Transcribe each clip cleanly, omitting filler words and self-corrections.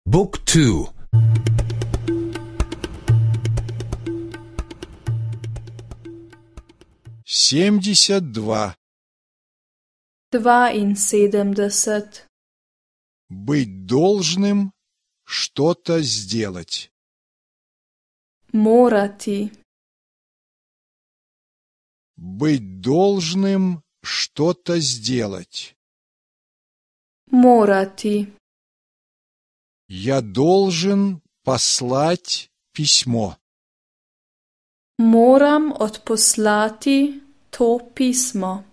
بوك تو 72. 72. Быть должным что-то сделать. Morati. Быть должным что-то сделать. Morati. Я должен послать письмо. Moram odposlati to pismo.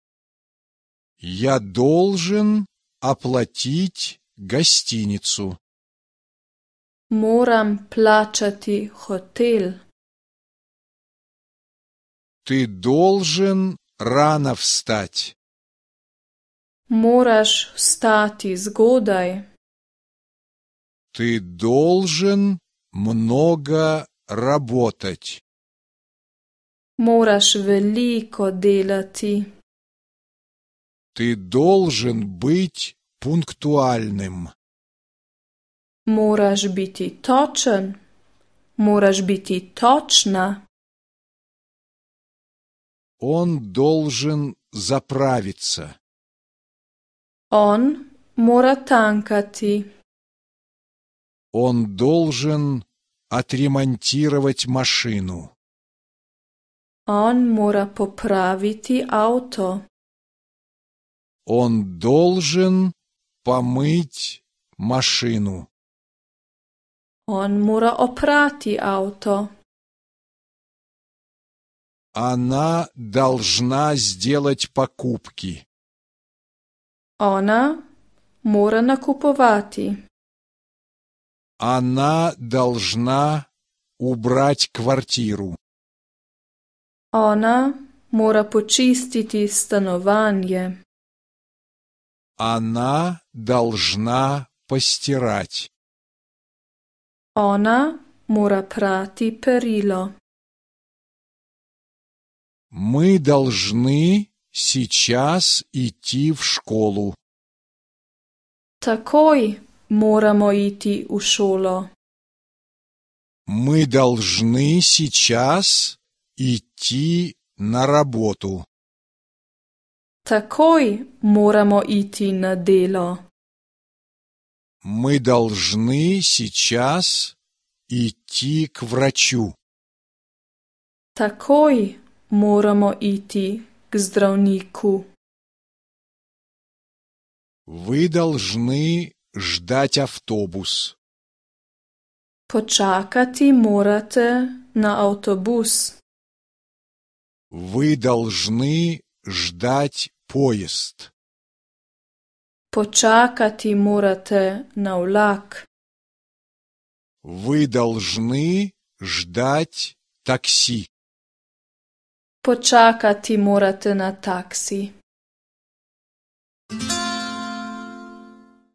Я должен оплатить гостиницу. Moram plačati hotel. Ты должен рано встать. Moraš vstati zgodaj. Ты должен много работать. Moraš veliko delati. Ты должен быть пунктуальным. Moraš biti točen. Moraš biti točna. Он должен заправиться. On mora tankati. Он должен отремонтировать машину. On mora popraviti avto. Он должен помыть машину. On mora oprati avto. Она должна сделать покупки. Ona mora nakupovati. Она должна убрать квартиру. Ona mora počistiti stanovanje. Она должна постирать. Ona mora prati perilo. Мы должны сейчас идти в школу. Takoj moramo iti v šolo. Мы должны сейчас идти на работу. Takoj moramo iti na delo. Мы должны сейчас идти к врачу. Takoj moramo iti k zdravniku. Вы должны ждать автобус. Počakati morate na avtobus. Вы должны ждать поезд. Počakati morate na vlak. Вы должны ждать такси. Počakati morate na taksi.